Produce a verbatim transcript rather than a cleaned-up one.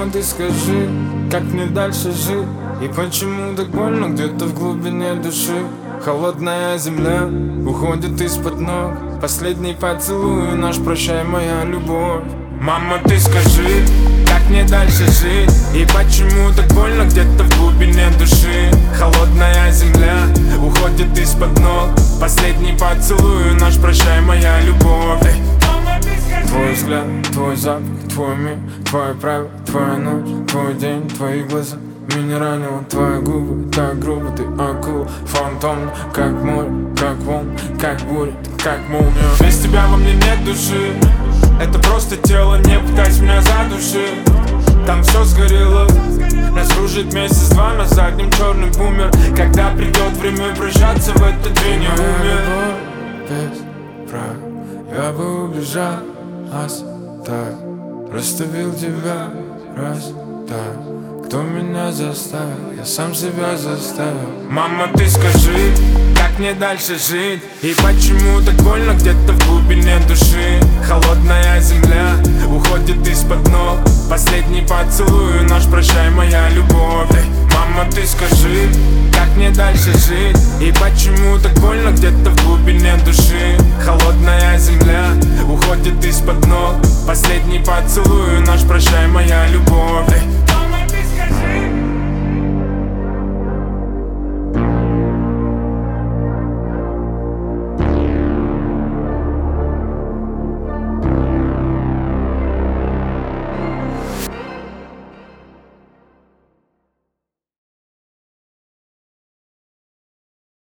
Мама, ты скажи, как мне дальше жить? И почему так больно где-то в глубине души? Холодная земля уходит из-под ног. Последний поцелуй наш, прощай, моя любовь. Мама, ты скажи, как мне дальше жить? И почему так больно где-то в глубине души? Холодная земля уходит из-под ног. Последний поцелуй наш, прощай, моя любовь. Твой взгляд, твой запах, твой мир, твои правила, твоя ночь, твой день, твои глаза. Меня ранило, твои губы, так грубо, ты акула, фантом, как море, как волн, как буря, как молния. Без тебя во мне нет души, это просто тело, не пытайся меня задушить. Там все сгорело, нас кружит месяц-два на заднем черный бумер. Когда придет время прощаться, в этот день я умер. Без прав, я бы убежал, оставь, расставил тебя, расставь. Кто меня заставил, я сам себя заставил. Мама, ты скажи, как мне дальше жить? И почему так больно где-то в глубине души? Холодная земля уходит из-под ног. Последний поцелуй наш, прощай, моя любовь.